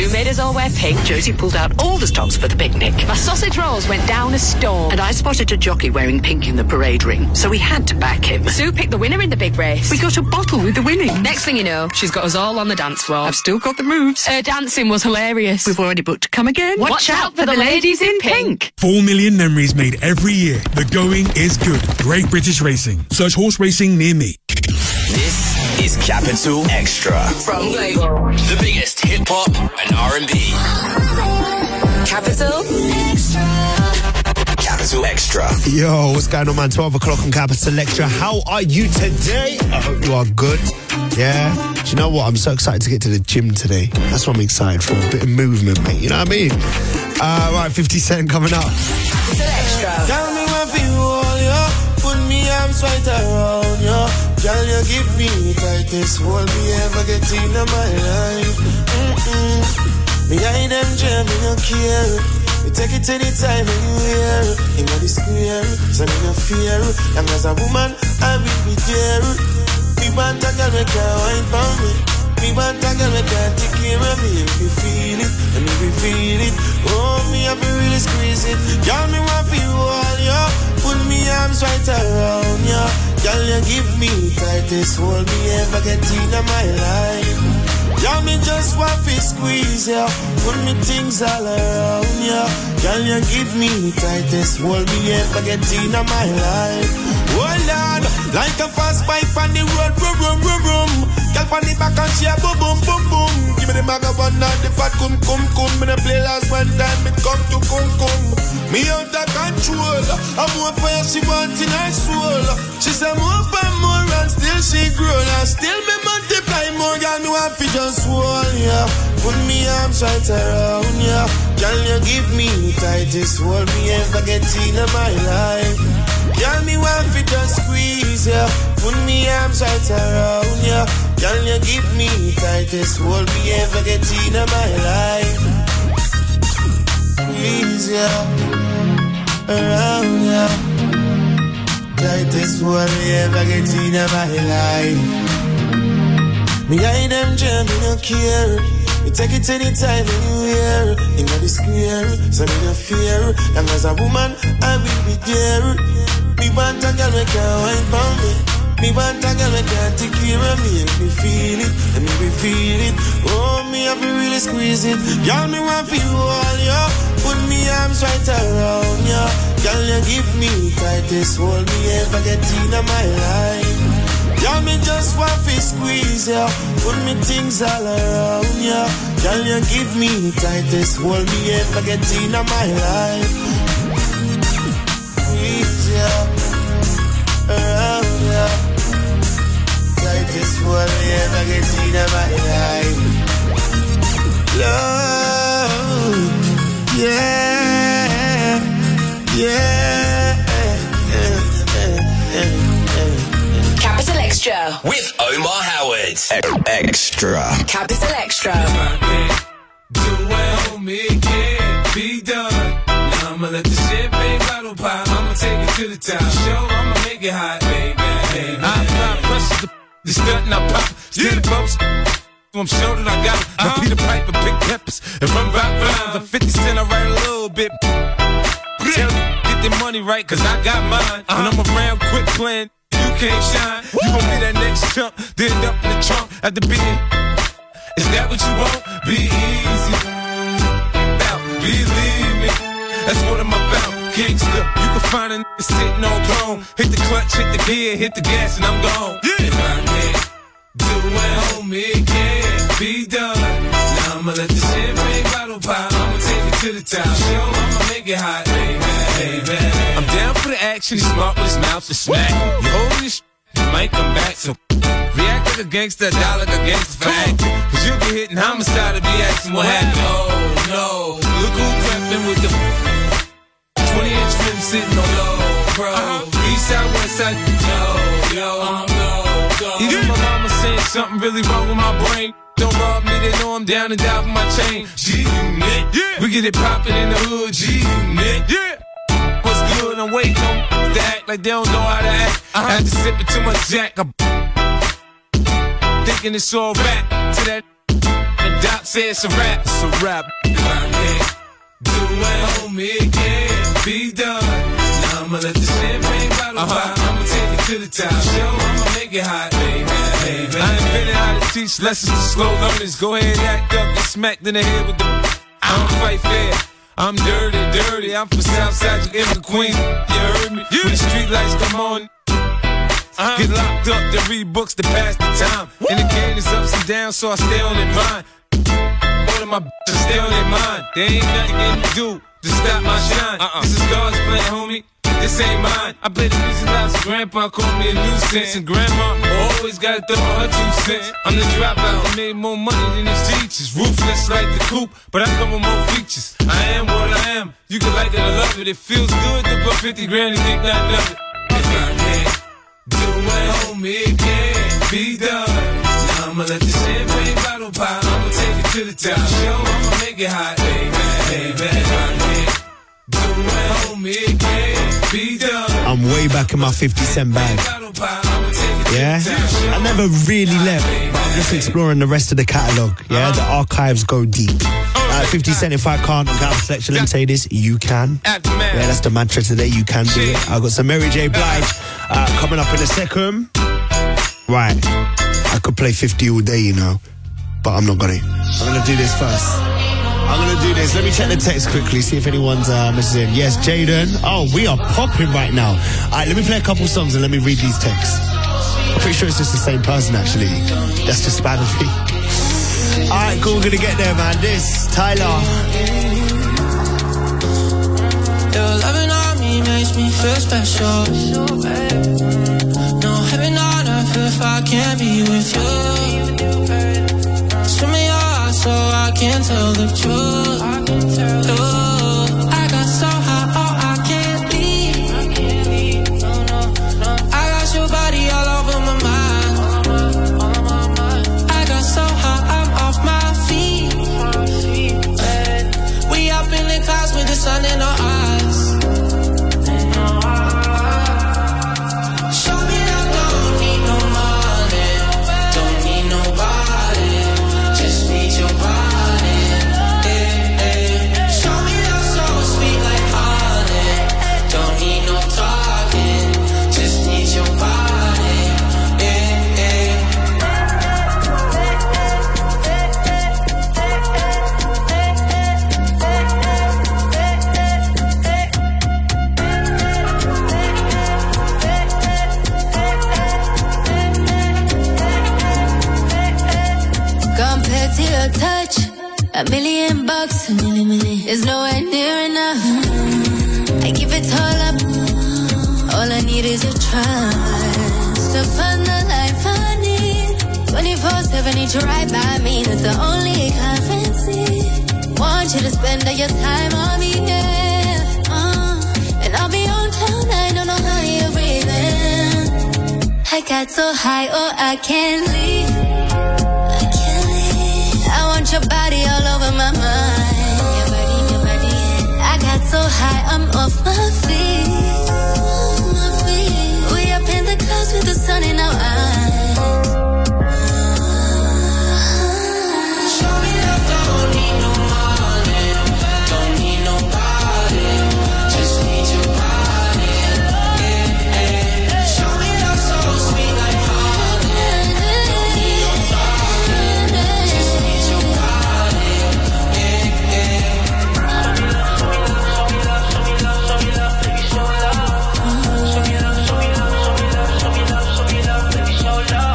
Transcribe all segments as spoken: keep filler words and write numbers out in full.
Who made us all wear pink? Josie pulled out all the stops for the picnic. My sausage rolls went down a storm. And I spotted a jockey wearing pink in the parade ring, so we had to back him. Sue picked the winner in the big race. We got a bottle with the winning. Next thing you know, she's got us all on the dance floor. I've still got the moves. Her dancing was hilarious. We've already booked to come again. Watch, Watch out for the ladies in pink. Four million memories made every year. The going is good. Great British Racing. Search horse racing near me. This is Capital Extra From Global. The biggest hip hop and R and B. Capital Extra. Capital Extra. Yo, what's going on, man? twelve o'clock on Capital Extra. How are you today? I hope you are good. Yeah? Do you know what? I'm so excited to get to the gym today. That's what I'm excited for. A bit of movement, mate. You know what I mean? Uh, right, fifty Cent coming up. Capital Extra. Tell me what you hold, yo. Put me arms right around, yo. Girl, you give me the tightest hold me ever get in my life. Mm-mm. Behind them jam, me no care. We take it anytime anywhere. In the square, so me no fear. And as a woman, I will be there. Me want a girl me can wine for me. Me want a girl me can take care of me. If you feel it, and if you feel it, oh, me have to really squeeze it. Girl, me want for you all, yo. Put me arms right around, yo. Girl, you give me the tightest hold me ever get in my life. Y'all me just want to squeeze, yeah. Put me things all around, yeah. Girl, you give me the tightest hold me ever get in my life. Hold on, like a fast bike on the road, boom, boom, boom, boom. Girl, on the back and she a boom, boom, boom, boom. Give me the maga one and the fat cum, cum, cum. Me the play last one time, it come to cum, cum. Me out of control, I'm more fire she want in her soul. She say more and more and still she grow. And still me multiply more, girl, me want to just hold, yeah. Put me arms right around, yeah. Girl, you give me the tightest hold me ever get in my life. Girl, me want to just squeeze, yeah. Put me arms right around, yeah. Girl, you give me the tightest hold me ever get in my life. Squeeze, yeah. Around, yeah. Tightest hold me ever get in my life. Me I them jam, me no care. Me take it anytime, anywhere. In the square, so me no fear. And as a woman, I will be there. Me want a girl me can wine for me. Me want a girl me can take care of me. If me feel it, and if me feel it, oh, me have to really squeeze it. Girl, me want for you all, yo. Put me arms right around, yo. Girl, you give me the tightest hold me ever get in my life. Y'all me just want to squeeze, yeah. Put me things all around, yeah. Girl, you give me the tightest hold me ever get in my life. Squeeze, yeah. Around, yeah. Tightest hold me ever get in my life. Love, yeah, yeah. Capital Extra. With Omar Howard. Extra. Capital Extra. Do it on me, can't be done. Now I'ma let the champagne bottle pop. I'ma take it to the top. Show, I'ma make it hot, baby. baby. I apply pressure, the, the stunt and I pop. Still the bumps. I'm sure that I got it. Uh-huh. Now Peter Piper, big peppers, and run rock rhymes. I'm fifty cent, I write a little bit. Tell them, get their money right, cause I got mine. Uh-huh. When I'm around, quit playing. You can't shine. You gon' be that next chump. Then end up in the trunk at the beginning. Is that what you want? Be easy. Now, believe me. That's what I'm about. Gangsta. You can find a nigga sitting on throne. Hit the clutch, hit the gear, hit the gas, and I'm gone. Yeah. If I can't do it, homie, it can't be done. Now I'ma let the champagne bottle pop. I'ma take it to the top. Show, I'ma make it hot, baby, baby. I'm down for the action. He's smart with his mouth to smack. You hold this sh- you might come back. So react like a gangster, die like a gangster for acting. Cause you get hit and homicide to be asking what happened. Oh no, look who crept in with the twenty inch rim sitting on low, bro. Uh-huh. East side, west side, yo, yo, I'm low, go. Even my mama saying something really wrong with my brain. Don't rob me, they know I'm down and die for my chain. G-Unit, yeah. We get it poppin' in the hood, G-Unit, yeah. What's good? I'm waiting on to act like they don't know how to act. Uh-huh. I had to sip it too much Jack. I'm thinking it's all back to that and Doc Pop says it's a rap. It's a rap. If I can't do it, homie, it can't be done. Now I'ma let the champagne bottle uh-huh. pop. I'ma take it to the top. Show I'ma make it hot, baby, baby. I invented how to teach lessons to slow learners. Go ahead, act up, get smacked in the head with the. I don't fight fair. I'm dirty, dirty. I'm from Southside, you in the Queen. You heard me? Yeah. When the street lights come on, uh-huh. get locked up, then read books to pass the time. Woo! And the game is ups and downs, so I stay on their mind. All of my bitches stay on their mind. There ain't nothing to do to stop my shine. Uh-uh. This is God's plan, homie. This ain't mine. I play the music loud, so grandpa called me a nuisance. And grandma always gotta throw her two cents. I'm the dropout that made more money than his teachers. Ruthless like the coupe, but I come with more features. I am what I am. You can like it or love it. It feels good to put fifty grand and think not of it. If I can't do it, homie, it can't be done. Now I'ma let the champagne bottle pop. I'ma take it to the top. Show I'ma make it hot, baby, baby. If I can't do it, homie, it can't be done. I'm way back in my fifty cent bag. Yeah? I never really left, but I'm just exploring the rest of the catalogue. Yeah? Uh-huh. The archives go deep. Uh, fifty cent, if I can't, on Capital Selection, let me say this, you can. Yeah, that's the mantra today, you can do it. I've got some Mary J. Blige uh, coming up in a second. Right. I could play fifty all day, you know, but I'm not gonna. I'm gonna do this first. I'm gonna do this. Let me check the text quickly, see if anyone's uh, messaging. Yes, Jaden. Oh, we are popping right now. Alright, let me play a couple songs and let me read these texts. I'm pretty sure it's just the same person, actually. That's just bad of me. Alright, cool, we're gonna get there, man. This, Tyler. Your loving on me makes me feel special. No heaven on earth if I can't be with you. Swim me your so I can't tell the truth. Ooh, I got so high, oh, I can't leave. I got your body all over my mind. I got so high, I'm off my feet. We up in the clouds with the sun in our eyes. Touch a million bucks, a million, million is nowhere near enough. I give it all up. All I need is your trust to find the life I need. twenty-four seven, need you right by me. That's the only currency. Want you to spend all your time on me, yeah. Uh, and I'll be on cloud nine, don't know how you're breathing. I got so high, oh, I can't leave. I want your body all over my mind. Your body, your body. I got so high, I'm off my feet. Off my feet. We up in the clouds with the sun in our eyes. Show me that don't need no money, don't need nobody, just need your body. Yeah, yeah. Show me that so sweet like honey, don't need no talking, just need your body. Yeah, yeah. Show me love, show me love, show me love, show me love, show me love, show me love, show me love, baby, show love.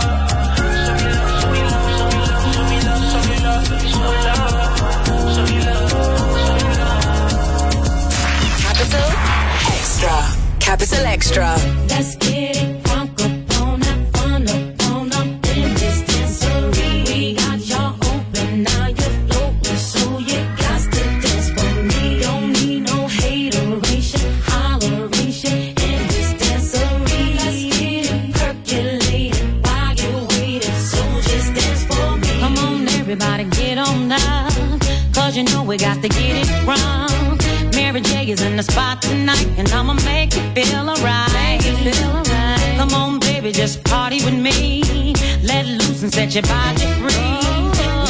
Capital Extra. Capital Extra. Let's get it crunk up on that fun up on up in this dancery. We got y'all open, now you're floating, so you got to dance for me. Don't need no hateration, holleration in this dancery. Let's get it percolating while you're waiting, so just dance for me. Come on, everybody, get on up, cause you know we got to get it wrong. Mary J is in the spot tonight, and I'ma make you feel alright. Make you feel alright. Come on, baby, just party with me. Let loose and set your body free. Leave your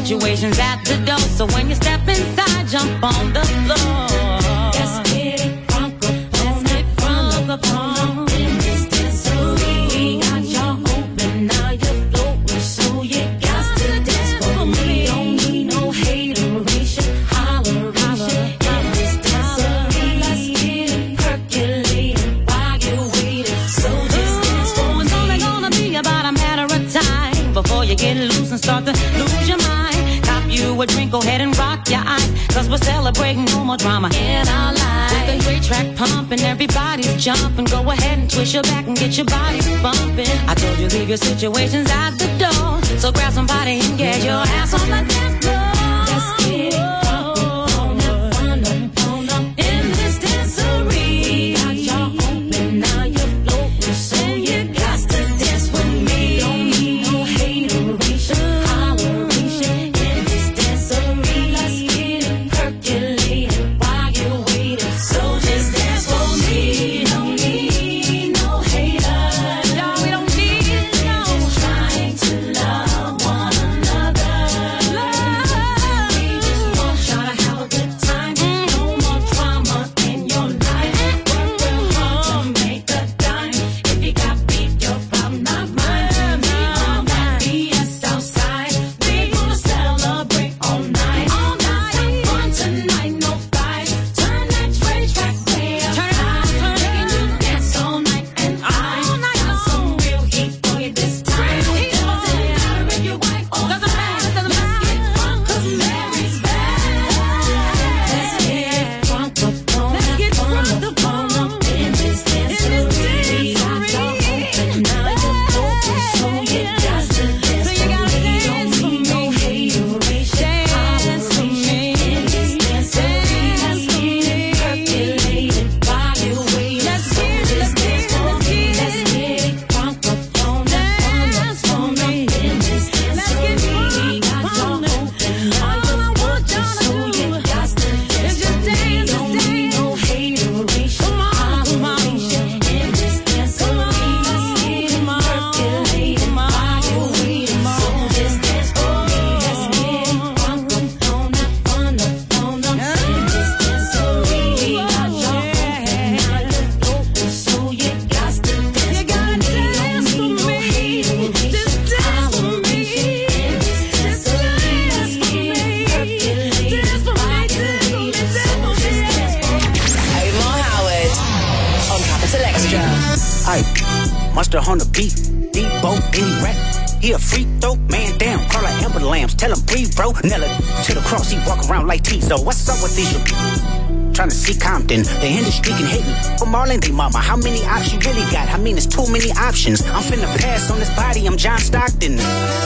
situations at the door. So when you step inside, jump on the floor. Let's get it crunk up, let's get crunk up on in this dancery. We got y'all open, now you're floating, so you got to dance for me. Don't need no hateration, holleration in this dancery. Let's get it percolating while you're waiting, so just dance for me. It's only gonna be about a matter of time before you get loose and start to lose your mind. Cop you a drink, go ahead and rock your eyes, cause we're celebrating no more drama in our lives. With the great track pumping, everybody's jumping. Go ahead and twist your back and get your body bumping. I told you leave your situations at the door, so grab somebody and get your ass on the dance floor. Let's get it crunk up, on up, on up, on up in this dancery. Got y'all open, now you're floating, so you got to dance with me. Don't need no hateration, holleration in this dancery. Let's get it percolating while you're waiting, so just dance for me. Don't need no haters, no, we don't need no trying to love one another. Love, we just want y'all to have a good time. No more drama in your life. Work real hard to make a dime. If you got beef, your problem, not mine. We on that B S outside. We gonna celebrate all night. All night, have fun tonight, no fights. Turn that train track way up high. Making you dance all night, and I got some real heat for you this time. Doesn't matter if you're white or black. Let's get crunk 'cause Mary's back. Let's get crunk up on that fun up on up in this dancery. Got y'all open, now you're open, so you got to dance for me. Don't need no hateration, holleration in this dancery. Let's get it percolating while you're waiting, so just dance for me. Let's get it crunk up on that fun up on up in this dancery. Got y'all open, now you're open, so you got to dance for me. Don't need no hateration, holleration in this dancery. Let's get it percolating while you're waiting, so just dance for me. Let's get it crunk up on that fun up on up in this dancery. Got y'all open, now you're open, so you got to dance for me. Don't need no hateration, holleration in this dancery. Let's get it percolating while you're waiting, so just dance for me. Omar Howard on Capital Extra. Aye, monster on the beat, deep boat, any rap. He a freak throw, man down, call like Amber Lambs, tell him breathe, bro. Nella to the cross, he walk around like Tizo. What's up with these? Trying to see Compton, the industry can hit me. For Marlon, they mama, how many options you really got? I mean, it's too many options. I'm finna pass on this body, I'm John Stockton.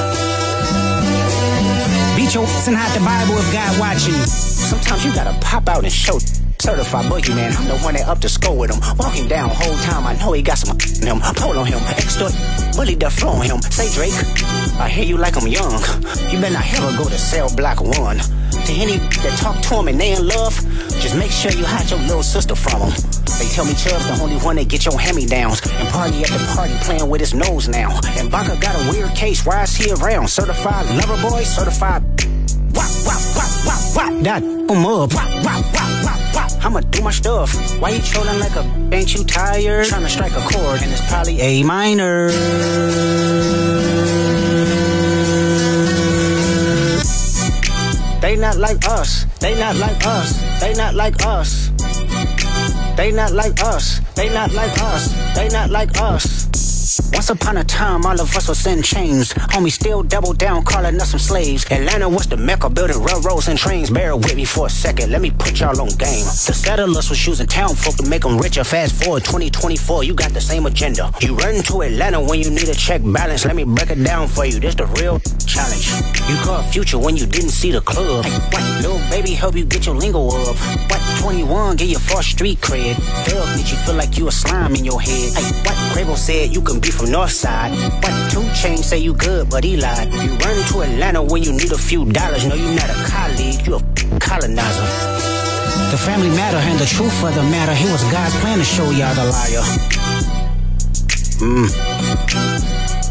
Beat your ass and hide the Bible if God watching. Sometimes you gotta pop out and show. Certified boogeyman, I'm the one that up to score with him. Walk him down whole time, I know he got some in him. Pull on him, extra bully the flow on him. Say Drake, I hear you like I'm young. You better not ever go to cell block one. To any that talk to him and they in love, just make sure you hide your little sister from him. They tell me Chubb's the only one that get your hand-me-downs. And party at the party playing with his nose now. And Baka got a weird case, why is he around? Certified lover boy, certified wop, wop, wop, wop, wop. That boom up, wop, wop, wop, wop, wop. I'ma do my stuff. Why you trolling like a, ain't you tired? Trying to strike a chord and it's probably A minor. They not like us, they not like us, they not like us. They not like us, they not like us, they not like us. Once upon a time, all of us was in chains. Homie still double down, calling us some slaves. Atlanta was the mecca, building railroads and trains. Bear with me for a second, let me put y'all on game. The settlers was using town folk to make them richer. Fast forward twenty twenty-four, you got the same agenda. You run to Atlanta when you need a check balance. Let me break it down for you, this the real challenge. You caught Future when you didn't see the club. Hey, what, little baby help you get your lingo up. What, twenty-one, get your first street cred. Thug make you feel like you a slime in your head. Hey, what, Quavo said you can be from Northside. What, two Chainz say you good, but he lied. You run to Atlanta when you need a few dollars. No, you not a colleague, you a colonizer. The family matter and the truth of the matter. It was God's plan to show y'all the liar. Mmm.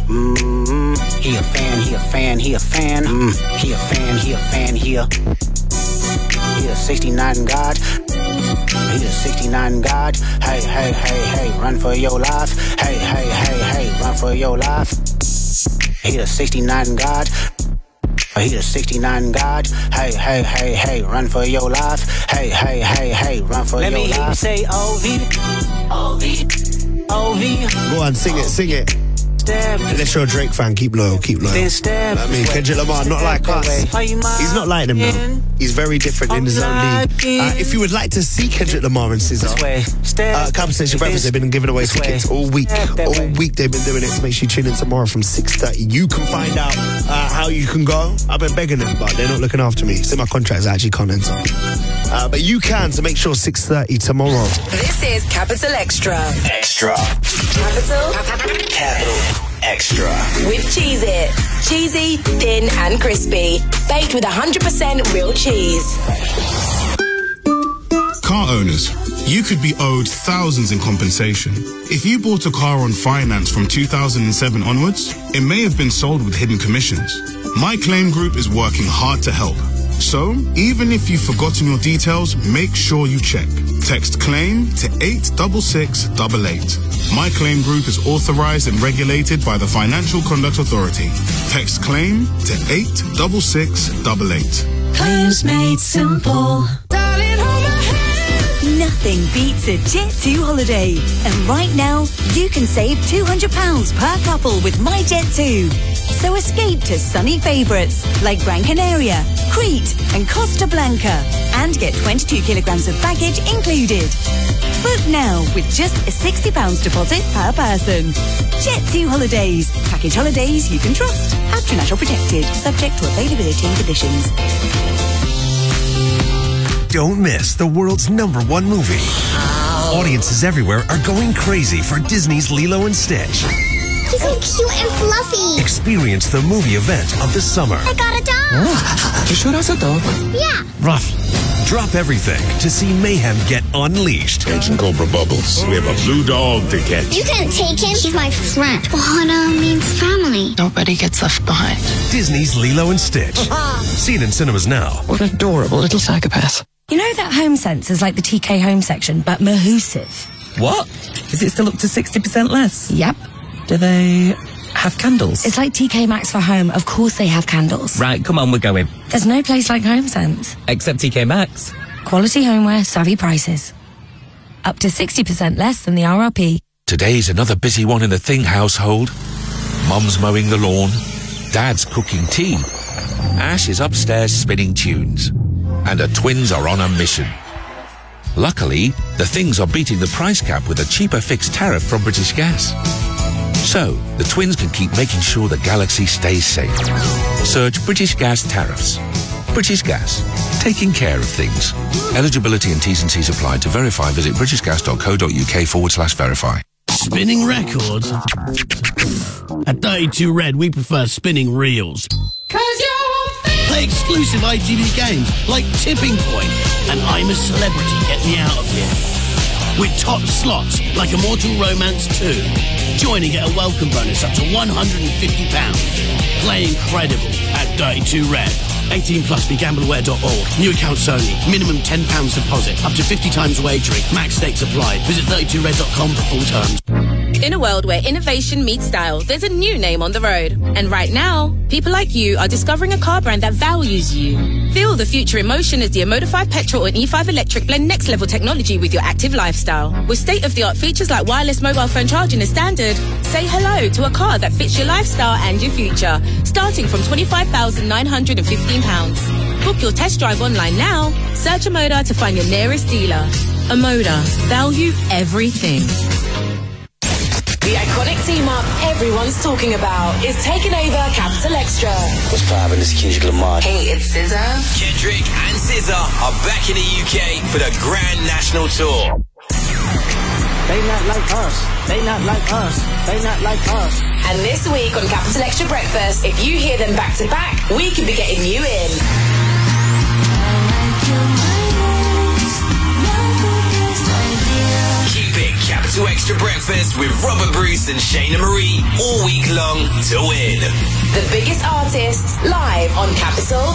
Mm, he a fan, he a fan, he a fan. Mm, he a fan, he a fan, he a. He a sixty-nine God. He a sixty-nine God. Hey, hey, hey, hey, run for your life. Hey, hey, hey, hey, run for your life. He a sixty-nine God. He a sixty-nine God. Hey, hey, hey, hey, run for your life. Hey, hey, hey, hey, run for Let your me life. hear you say O V. O V. O V. Go on, sing it, sing it. Unless you're a Drake fan, keep loyal, keep loyal. I mean, Kendrick Lamar, not like us. He's not like them though. He's very different in his own league. Uh, if you would like to see Kendrick Lamar and S Z A, uh, Capital Station Breakfast, they've been giving away tickets all week. All week they've been doing it, so make sure you tune in tomorrow from six thirty. You can find out uh, how you can go. I've been begging them, but they're not looking after me. It's in my contracts, I actually can't enter. Uh, but you can, so make sure six thirty tomorrow. This is Capital Extra. Extra. Capital. Capital Extra. With Cheez-It. Cheesy, thin and crispy. Baked with one hundred percent real cheese. Car owners, you could be owed thousands in compensation. If you bought a car on finance from two thousand seven onwards, it may have been sold with hidden commissions. My Claim Group is working hard to help. So, even if you've forgotten your details, make sure you check. Text CLAIM to eight six six eight eight. My Claim Group is authorized and regulated by the Financial Conduct Authority. Text CLAIM to eight six six eight eight. Claims made simple. Darling, hold my hand. Nothing beats a Jet two holiday. And right now, you can save two hundred pounds per couple with My Jet two. So escape to sunny favourites like Gran Canaria, Crete and Costa Blanca and get twenty-two kilograms of baggage included. Book now with just a sixty pounds deposit per person. Jet two Holidays. Package holidays you can trust. International protected. Subject to availability and conditions. Don't miss the world's number one movie. Ow. Audiences everywhere are going crazy for Disney's Lilo and Stitch. He's so cute and fluffy. Experience the movie event of the summer. I got a dog. You sure that's a dog? Yeah. Rough. Drop everything to see mayhem get unleashed. Agent Cobra Bubbles. We have a blue dog to catch. You can't take him. He's my friend. Ohana means family. Nobody gets left behind. Disney's Lilo and Stitch. Seen in cinemas now. What an adorable little psychopath. You know that home sense is like the T K home section, but Mahusive. What? Is it still up to sixty percent less? Yep. Do they have candles? It's like T K Maxx for home. Of course they have candles. Right, come on, we're going. There's no place like Home Sense. Except T K Maxx. Quality homeware, savvy prices. Up to sixty percent less than the R R P. Today's another busy one in the Thing household. Mum's mowing the lawn. Dad's cooking tea. Ash is upstairs spinning tunes. And the twins are on a mission. Luckily, the Things are beating the price cap with a cheaper fixed tariff from British Gas. So, the twins can keep making sure the galaxy stays safe. Search British Gas tariffs. British Gas. Taking care of things. Eligibility and T's and C's apply. To verify, visit britishgas.co.uk forward slash verify. Spinning records? At thirty-two Red, we prefer spinning reels. Cause you're Play exclusive I T V games like Tipping Point and I'm a Celebrity, Get Me Out of Here. With top slots like Immortal Romance two. Join and get a welcome bonus up to one hundred fifty pounds. Play incredible at thirty-two Red. eighteen plus, be gamble aware dot org. New accounts only. Minimum ten pounds deposit. Up to fifty times wagering. Max stakes applied. Visit thirty-two red dot com for full terms. In a world where innovation meets style, there's a new name on the road. And right now, people like you are discovering a car brand that values you. Feel the future in motion as the Emoda five Petrol and E five Electric blend next level technology with your active lifestyle. With state-of-the-art features like wireless mobile phone charging as standard, say hello to a car that fits your lifestyle and your future. Starting from twenty-five thousand nine hundred fifteen pounds. Book your test drive online now. Search Emoda to find your nearest dealer. Emoda. Value everything. The iconic team-up everyone's talking about is taking over Capital Extra. What's poppin'? This is Kendrick Lamar. Hey, it's S Z A. Kendrick and S Z A are back in the U K for the Grand National Tour. They not like us. They not like us. They not like us. And this week on Capital Extra Breakfast, if you hear them back to back, we could be getting you in. Keep it Capital Extra. Extra breakfast with Robert Bruce and Shayna Marie all week long to win. The biggest artists live on Capital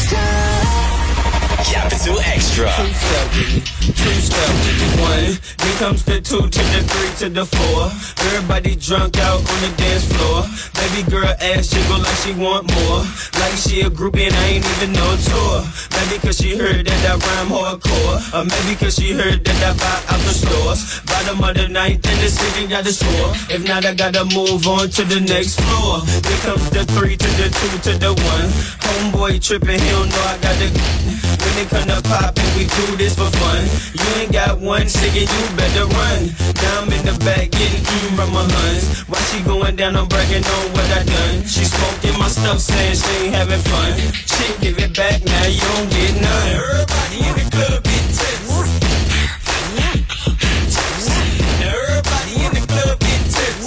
Capital Extra. Two step, two step, one. Then comes the two to the three to the four. Everybody drunk out on the dance floor. Baby girl ass jiggle like she want more. Like she a groupie and I ain't even no tour. Maybe cause she heard that I rhyme hardcore. Or maybe cause she heard that I buy out the stores. Bottom of the ninth in the city got the score. If not I gotta move on to the next floor. Then comes the three to the two to the one. Homeboy tripping, he don't know I got the... When it come to poppin', we do this for fun. You ain't got one ticket, you better run. Now I'm in the back getting mm from my huns. While she going down, I'm bragging on what I done. She smoking my stuff, saying she ain't having fun. Chick, give it back, now you don't get none. Everybody in the club get tips. Everybody in the club get tips.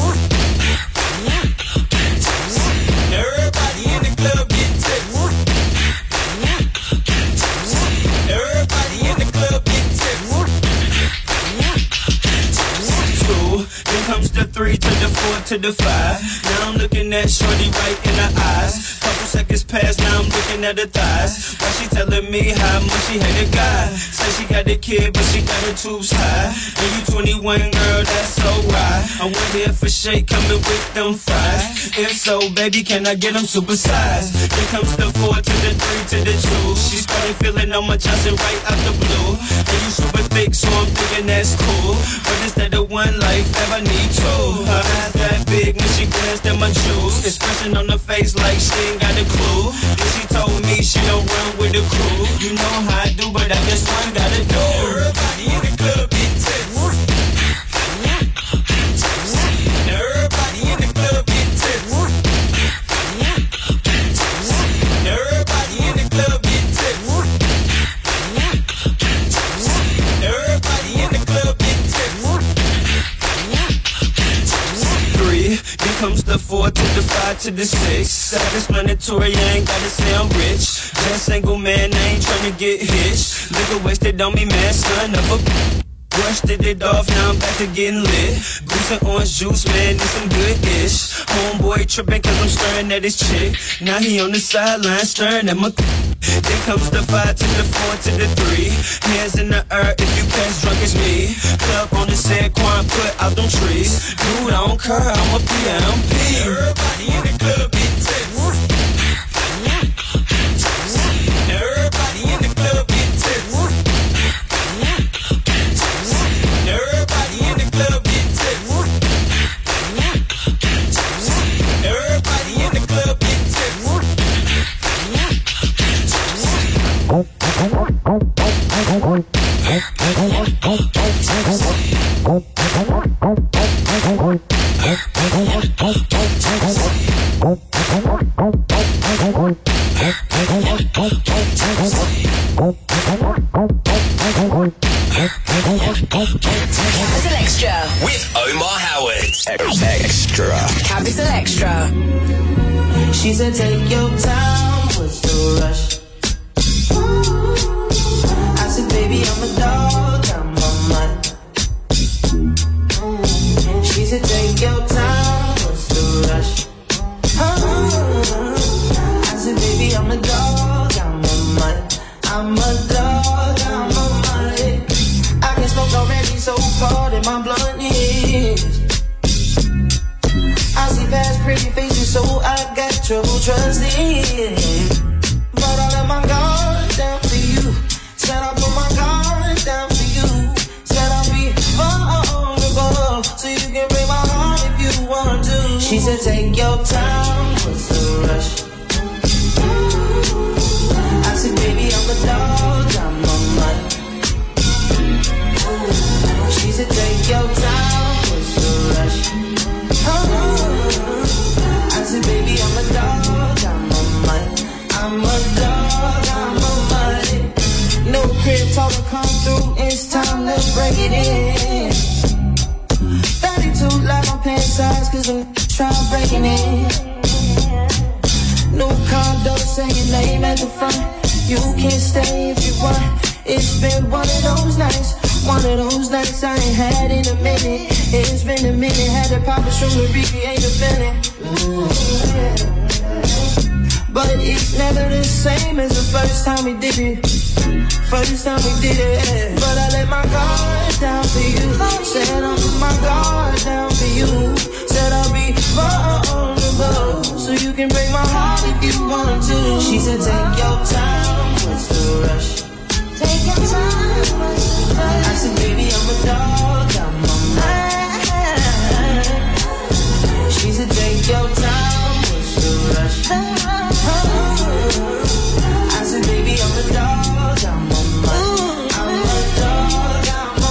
Everybody in the club get tips. Everybody in the club get tips. Two, then comes the three to the four to the five. Now I'm looking at shorty right in the eyes. Couple seconds pass, now I'm looking at her thighs. Why she telling me how much she hate a guy? Say she got a kid, but she got her tubes high. And you twenty-one, girl, that's so right. I wonder if a shake coming with them fries. If so, baby, can I get them supersized? Then comes the four to the three to the two. She started feeling on my Johnson right out the blue. And you super thick, so I'm thinking that's cool. But instead of one life, ever need two. Her eyes that big when she glanced at my jewels. Expression on her face like she ain't got a clue. Then she told me she don't run with the crew. You know how I do, but I guess one gotta do. Everybody in the club get tips. Everybody in the club get tips. Everybody in the club get tips. Everybody in the club get tips. Three, then comes the four to the five to the six. Self-explanatory, I ain't gotta say I'm rich. Just single man, I ain't tryna get hitched. Liquor wasted on me, man, son of a... Brushed it off, now I'm back to getting lit. Goose and orange juice, man, need some good-ish. Homeboy tripping cause I'm staring at his chick. Now he on the sideline staring at my... Then comes the five to the four to the three. Hands in the air if you pass drunk as me. Club on the set, Quan put out them trees. Dude, I don't care, I'm a P M P. Everybody in the club get tips. Everybody in the club get tips. Everybody in the club get tips. Everybody in the club get tips. Capital Extra with Omar Howard. Extra. Capital Extra. She said, take your time, what's the rush? I said, baby, I'm a dog, I'm a mutt. She said, take your time, what's the rush? I said, baby, I'm a dog, I'm a mutt. I'm a dog, I'm a mutt. I can smoke already so far that my blunt is. I see past pretty faces, so I got trouble trusting. But I let my guard down for you. Said I put my guard down for you. Said I'll be vulnerable, so you can break my heart if you want to. She said, take your time, what's the rush? I said, baby, I'm a dog, I'm a mutt. She said, take your time, what's the rush? I said, baby, I'm a dog, I'm a mutt. I'm a dog, I'm a mutt. No crib talk to come through, it's time to break it in. thirty-two like my pants size, cause I'm trying breaking in. New condo, say your name at the front. You can stay if you want. It's been one of those nights. One one of those nights I ain't had in a minute. It's been a minute, had to pop a string to recreate the feeling. Ooh, yeah. But it's never the same as the first time we did it. First time we did it. But I let my guard down for you. Said I'll put my guard down for you. Said I'll be vulnerable, so you can break my heart if you want to. She said take your time, what's the rush? Take your time, what's the rush? I said baby I'm a dog, I'm a man. She said take your time, what's the rush? I said baby I'm a dog, I'm a man. I'm a dog,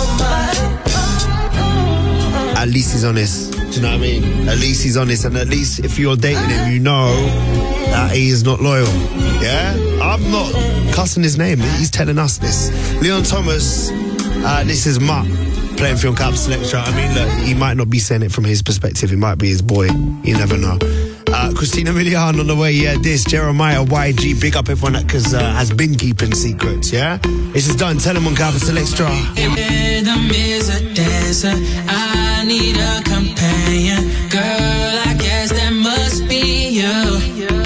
I'm a man. At least he's honest. Do you know what I mean? At least he's honest, and at least if you're dating him, you know that he is not loyal. Yeah? I'm not cussing his name. He's telling us this. Leon Thomas, uh, this is Mutt playing for your Capital Extra. I mean, look, he might not be saying it from his perspective. It might be his boy. You never know. Uh, Christina Milian on the way, yeah, this, Jeremiah, Y G, big up everyone that cause, uh, has been keeping secrets, yeah? This is done, tell them on Capital Extra. Rhythm is a dancer, I need a companion. Girl, I guess that must be you.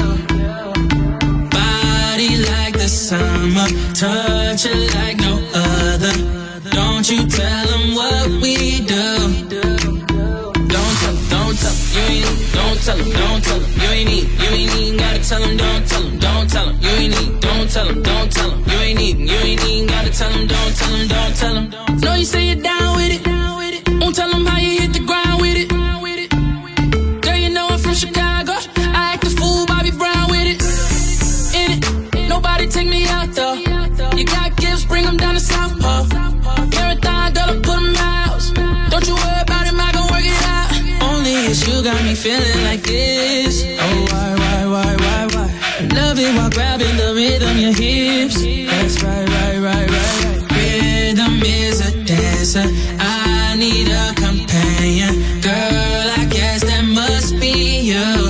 Body like the summer, touch it like no other. Don't you tell them what we do. Don't tell them, don't tell them, you ain't need, don't tell them, don't tell them, you ain't need, you ain't even gotta tell them, don't tell them, don't tell them, you ain't need, don't tell them, don't tell them, you ain't need, you ain't even gotta tell them, don't tell them, don't tell them. Know you say you're down with it, won't tell them how you hit the ground with it. Girl, you know I'm from Chicago, I act a fool, Bobby Brown with it. In it, nobody take me out though. You got gifts, bring them down to South Pole. Marathon, girl, I put them house. Don't you worry about him, I gon' work it out. Only it's you got me feeling like this. Oh, why, why, why, why, why? I love it while grabbing the rhythm, your hips. That's right, right, right, right, right. Rhythm is a dancer, I need a companion. Girl, I guess that must be you.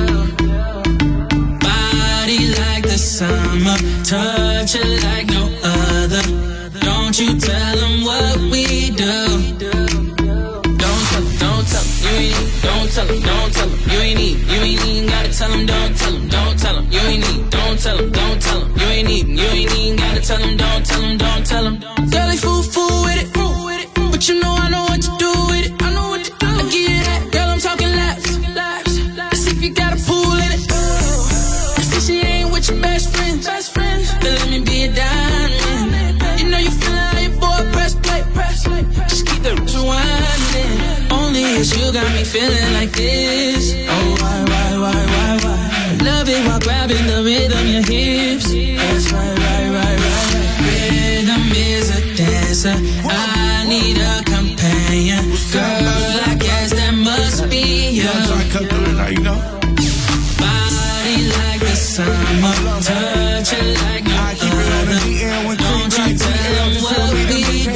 Body like the summer, touch it like no other. Don't you tell them what we do. Don't tell them, don't tell them, you ain't need, don't tell them, don't tell them, you ain't need, you ain't even gotta tell them, don't tell them, don't tell them, you ain't need, don't tell them, don't tell them, you ain't need, you ain't even gotta tell them, don't tell them, don't tell them. Girl, they fool, fool with it, but you know I know what to do with it. I know what to do. I give you that, girl, I'm talking laps. Let's see if you got a pool in it. I see she ain't with your best friend, best friend, but let me be a diamond. You know you feelin' how your boy press play, press play. Just keep the rewinding. Only it's you got me feeling like this. Oh, why, why, why, why, why? I love it while grabbing the rhythm, your hips. That's right, right, right, right, right. Rhythm is a dancer, I need a companion. Girl, I guess that must be you. Body like the summer, touch it like no other. Don't you tell them what we do.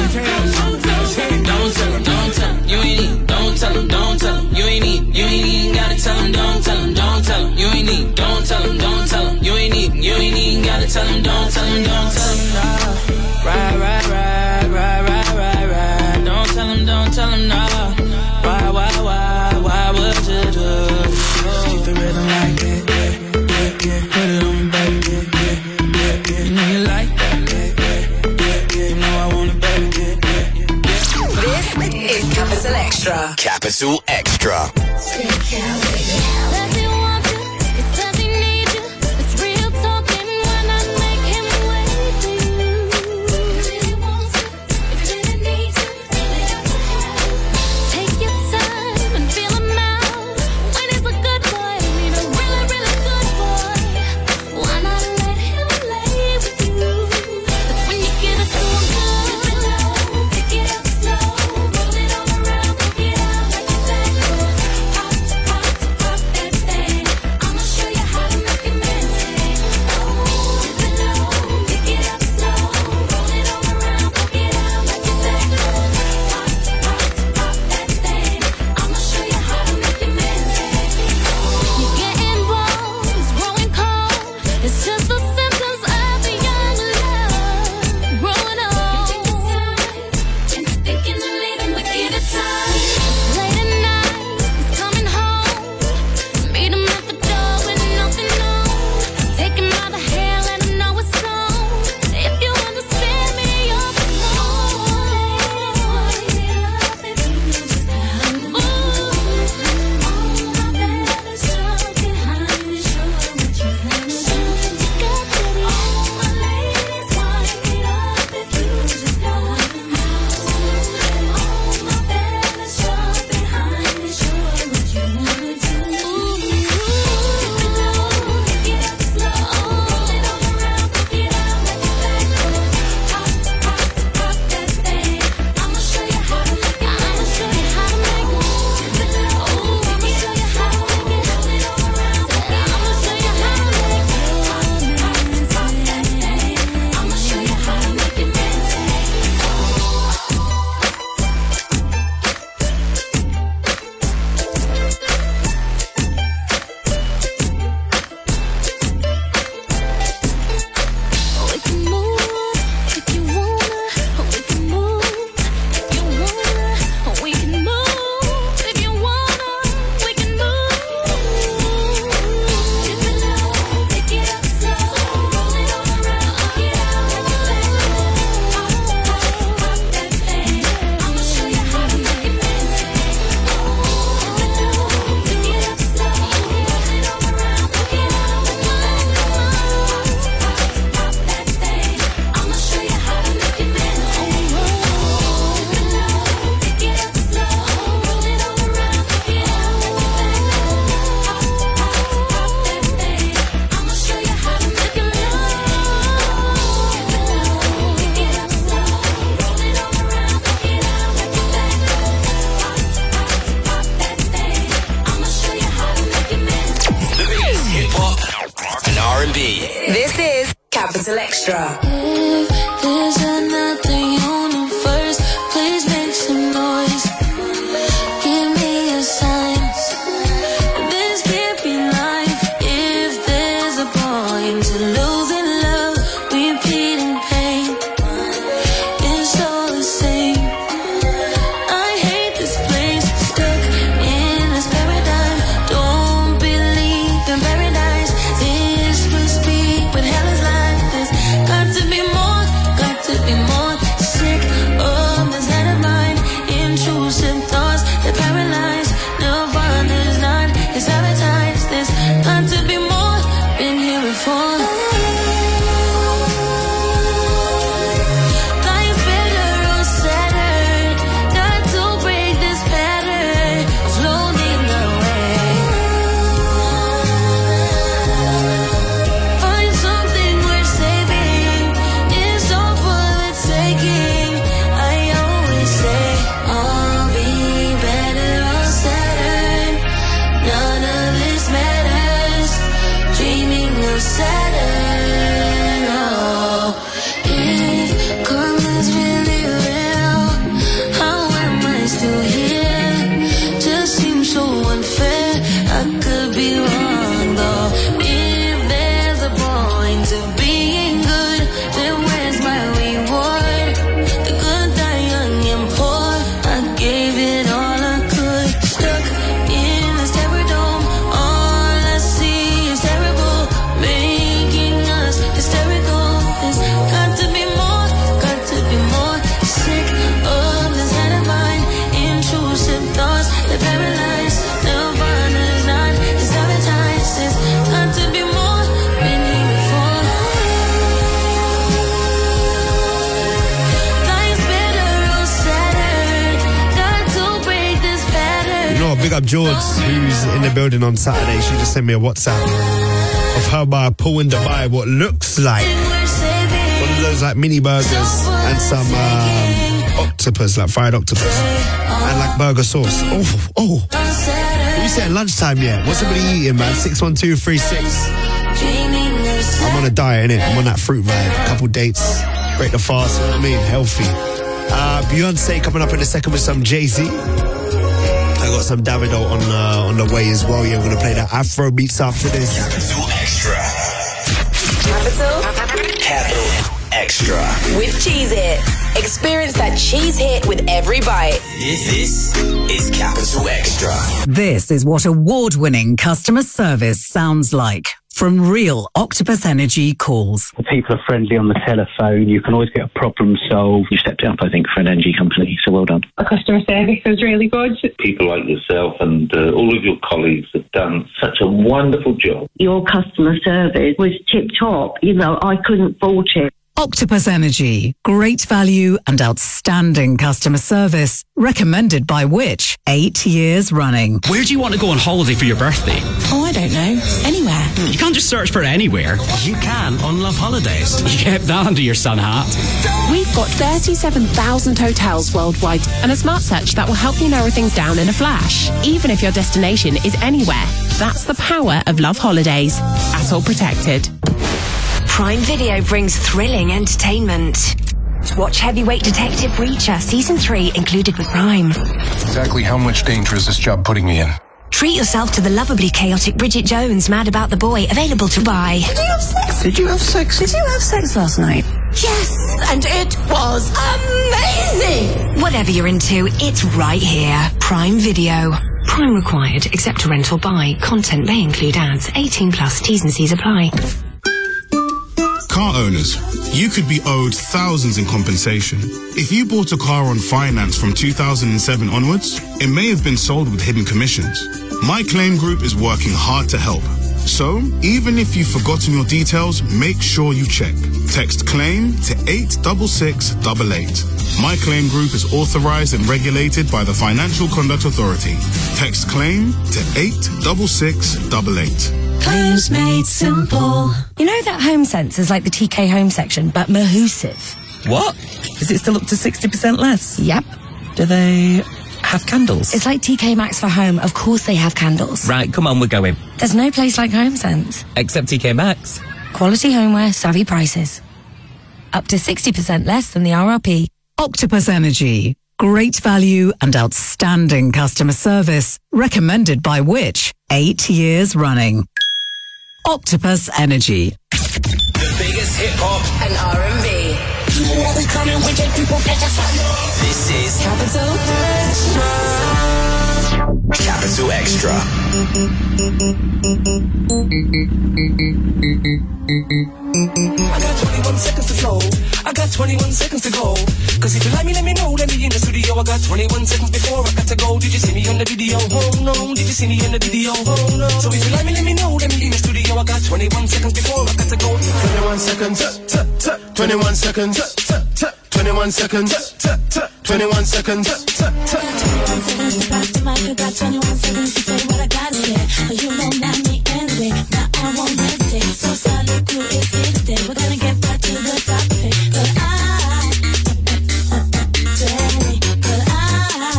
Don't tell them, don't tell them, you ain't need, don't tell them, don't tell them, you ain't need, you ain't even gotta tell them, don't tell them, don't tell them, you ain't need, don't tell them, don't tell them, you ain't need, you ain't even gotta tell them, don't tell them, don't tell them. Right, right, right, right, right, right, right. Don't tell them, don't tell them, no. Why, why, why, why would you do? Keep the rhythm like that, yeah, yeah, yeah. Put it on me, baby, yeah, yeah, yeah, yeah. You know you like that, yeah, yeah, yeah, yeah. You know I want it, baby, yeah, yeah, yeah. This is Capital Extra. Capital Extra. Slow, roll it all around, pick it up like a back. Pop, pop, pop, up George, who's in the building on Saturday. She just sent me a WhatsApp of her by a pool in Dubai, what looks like one of those like mini burgers and some um, octopus, like fried octopus, and like burger sauce. Oh, oh. You said lunchtime yet? What's somebody eating, man? six one two three six. I'm on a diet, innit? I'm on that fruit vibe. Couple dates, break the fast, you know what I mean? Healthy. Uh, Beyonce coming up in a second with some Jay-Z. I got some Davido on uh, on the way as well. Yeah, we're going to play the Afro beats after this. Capital Extra. Capital. Capital Extra. With Cheese It. Experience that cheese hit with every bite. This, this is Capital Extra. This is what award-winning customer service sounds like from real Octopus Energy calls. The people are friendly on the telephone. You can always get a problem solved. You stepped up, I think, for an energy company, so well done. The customer service was really good. People like yourself and uh, all of your colleagues have done such a wonderful job. Your customer service was tip-top. You know, I couldn't fault it. Octopus Energy. Great value and outstanding customer service. Recommended by Which? Eight years running. Where do you want to go on holiday for your birthday? Oh, I don't know. Anywhere. You can't just search for anywhere. You can on Love Holidays. You kept that under your sun hat. We've got thirty-seven thousand hotels worldwide and a smart search that will help you narrow things down in a flash, even if your destination is anywhere. That's the power of Love Holidays. At all protected. Prime Video brings thrilling entertainment. Watch Heavyweight Detective Reacher Season three included with Prime. Exactly how much danger is this job putting me in? Treat yourself to the lovably chaotic Bridget Jones Mad About the Boy, available to buy. Did you have sex? Did you have sex? Did you have sex last night? Yes, and it was amazing! Whatever you're into, it's right here. Prime Video. Prime required, except to rent or buy. Content may include ads. eighteen plus, T's and C's apply. Car owners, you could be owed thousands in compensation. If you bought a car on finance from two thousand seven onwards, it may have been sold with hidden commissions. My Claim Group is working hard to help. So, even if you've forgotten your details, make sure you check. Text CLAIM to eight six six eight eight. My Claim Group is authorized and regulated by the Financial Conduct Authority. Text CLAIM to eight six six eight eight. Claims made simple. You know that home sense is like the T K home section, but Mahusive. What? Is it still up to sixty percent less? Yep. Do they have candles? It's like T K Maxx for home. Of course they have candles. Right, come on, we're going. There's no place like Home Sense. Except T K Maxx. Quality homeware, savvy prices. Up to sixty percent less than the R R P. Octopus Energy. Great value and outstanding customer service. Recommended by Which? Eight years running. Octopus Energy. The biggest hip hop And R and B. This is Capital Capital Extra. I got twenty-one seconds to go. I got twenty-one seconds to go. Cause if you like me, let me know. Let me in the studio. I got twenty-one seconds before I got to go. Did you see me on the video? Oh no. Did you see me in the video? Oh no. So if you like me, let me know. Let me in the studio. I got twenty-one seconds before I got to go. twenty-one seconds. twenty-one seconds. twenty-one seconds. twenty-one seconds. twenty-one seconds to pass the mic. I got twenty-one seconds to say what I gotta say. But you know that me anyway. Now I won't hesitate. So solid crew is here today. We're gonna get back to the topic. But I, tell me, but I,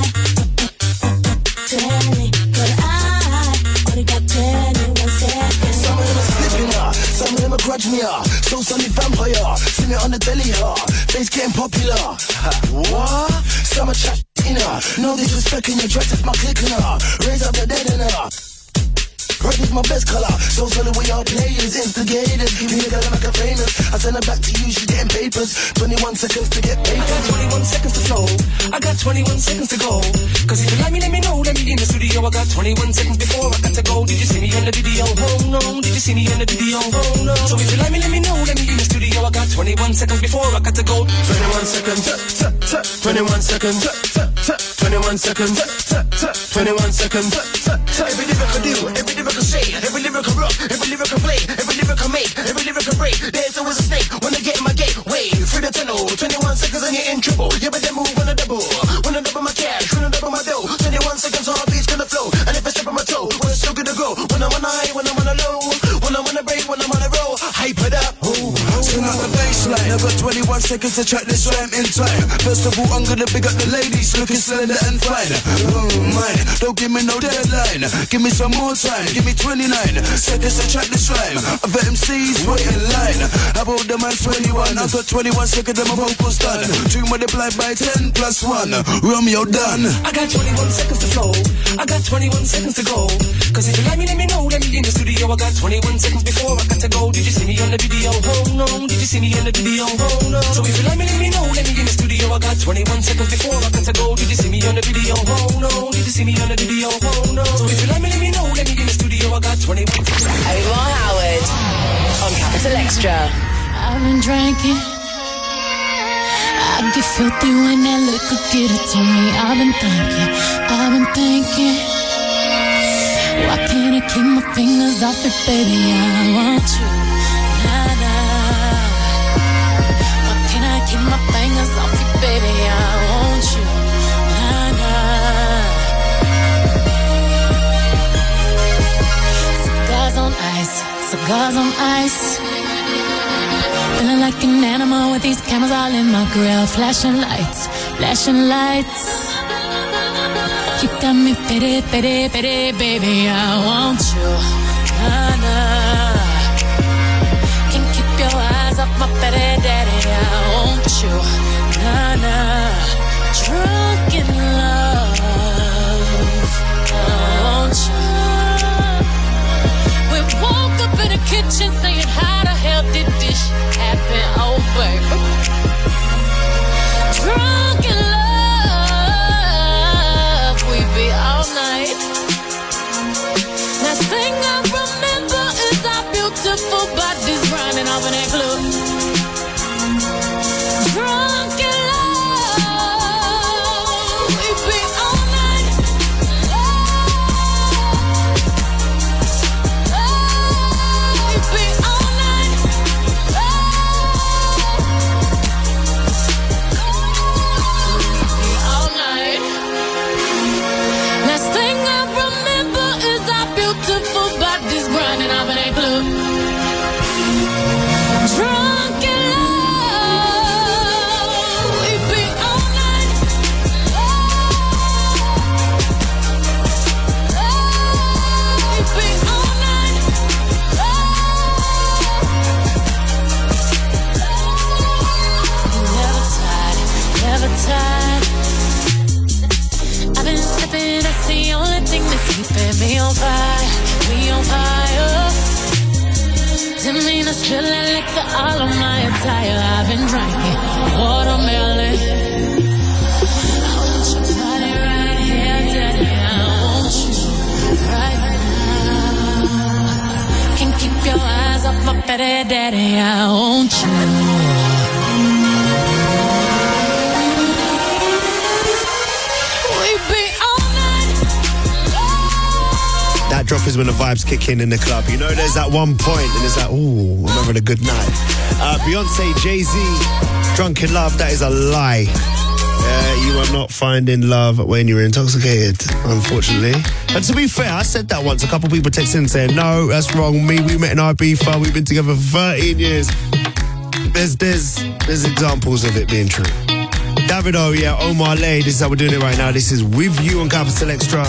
tell me, but I only got twenty-one seconds. Some of them are slipping up, some of them are grudge me up. So sunny vampire, see me on the telly, huh? Face getting popular. What? Some are chat in her. No disrespect in your dress, it's my clicking her. Raise up the dead in her. Red is my best color, so solid we all players, instigators. Give me a girl like a famous. I send her back to you, she's getting papers. twenty-one seconds to get paid. I got twenty-one seconds to flow. I got twenty-one seconds to go. Cause if you like me, let me know. Let me in the studio. I got twenty-one seconds before I got to go. Did you see me on the video? Oh no. Did you see me on the video? Oh no. So if you like me, let me know. Let me in the studio. I got twenty-one seconds before I got to go. twenty-one seconds. twenty-one seconds. twenty-one seconds. twenty-one seconds. Every lyric I do, every lyric I say, every lyric I rock, every lyric I play, every lyric I make, every lyric I break. There's always a snake when I get in my gate. Wait, through the tunnel, twenty-one seconds and you're in trouble. Yeah, but then move on a double. When I double my cash, when I double my dough. twenty-one seconds, heartbeat's gonna flow. And twenty-one seconds to track this rhyme in time. First of all, I'm gonna big up the ladies looking slender and fine. Oh, mine, don't give me no deadline. Give me some more time, give me twenty-nine seconds to track this rhyme. Other M Cs wait in line. How about the man's twenty-one? I've got twenty-one seconds and my vocals done. Two multiplied by ten plus one. Romeo done. I got twenty-one seconds to flow. I got twenty-one seconds to go. Cause if you let me, let me know. Let me in the studio. I got twenty-one seconds before I got to go. Did you see me on the video? Oh no. Did you see me on the video? Oh no. So if you let me, let me know. Let me in the studio. I got twenty-one seconds before I got to go. Did you see me on the video? Oh no. Did you see me on the video? Oh no. So if you let me, let me know. Let me in the studio. I got twenty-one. Omar Howard on Capital Extra. I've been drinking. I get filthy when that liquor get it to me. I've been thinking, I've been thinking. Why can't I keep my fingers off it, baby? I want you, nah, nah. Why can't I keep my fingers off it, baby? I want you, nah, nah. Cigars on ice, cigars on ice. Feeling like an animal with these cameras all in my grill. Flashing lights, flashing lights. You got me pity, pity, pity, baby. I want you, nah, nah. Can't keep your eyes off my pity, daddy. I want you, nah, nah. Drunk in love, I want you. We woke up in the kitchen saying, how the hell did this happen? Oh, baby. Drunk in love, we be all night. Last thing I remember is our beautiful bodies grinding off in that club. Drunk in love, we be all night. We be all night. We all night. Last thing I remember is our beautiful bodies grinding off in that club. Drunk in love, we be all night. We be all night. Never tired, never tired. I've been sipping, that's the only thing that's keeping me on fire. We on fire. Didn't mean to spill that liquor all on my attire. I've been drinking watermelon. I want your body right here, daddy. I want you right now. Can't keep your eyes off my petty daddy. I want you. We be all night. That drop is when the vibes kick in in the club. You know, there's that one point and it's like, ooh, I'm having a good night. Uh, Beyonce, Jay-Z, Drunk in Love, that is a lie. Uh, you are not finding love when you're intoxicated, unfortunately. And to be fair, I said that once. A couple people texted in saying, no, that's wrong. Me, we met in Ibiza. We've been together for thirteen years. There's, there's, there's examples of it being true. Davido, yeah, Omar Lay, this is how we're doing it right now. This is With You on Capital Extra.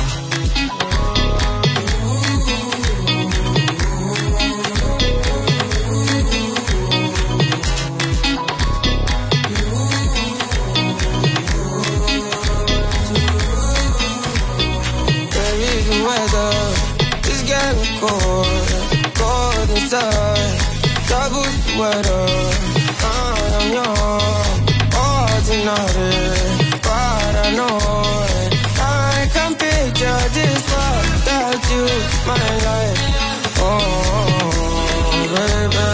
Cold inside, double sweater. I am young, ordinary, paranoid. I can picture this world without you, my life. Oh, baby.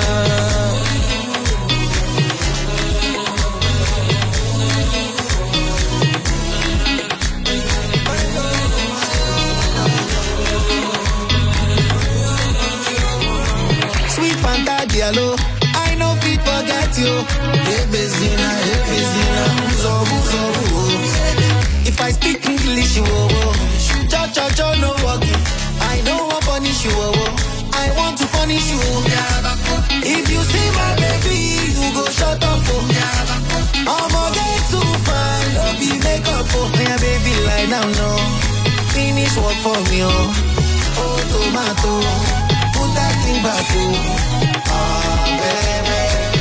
Hello, I know people forget you. Hey, Bezina, hey, Bezina, uzo, uzo, uzo. If I speak English, you oh, cha cha cha, no walking. I don't want to punish you, oh, I want to punish you. If you see my baby, you go shut up, oh. I'ma get too fine, don't be makeup, oh. Yeah, baby, lie down, no. Finish work for me, oh. Oh, tomato, put that thing back, oh. Ah, baby.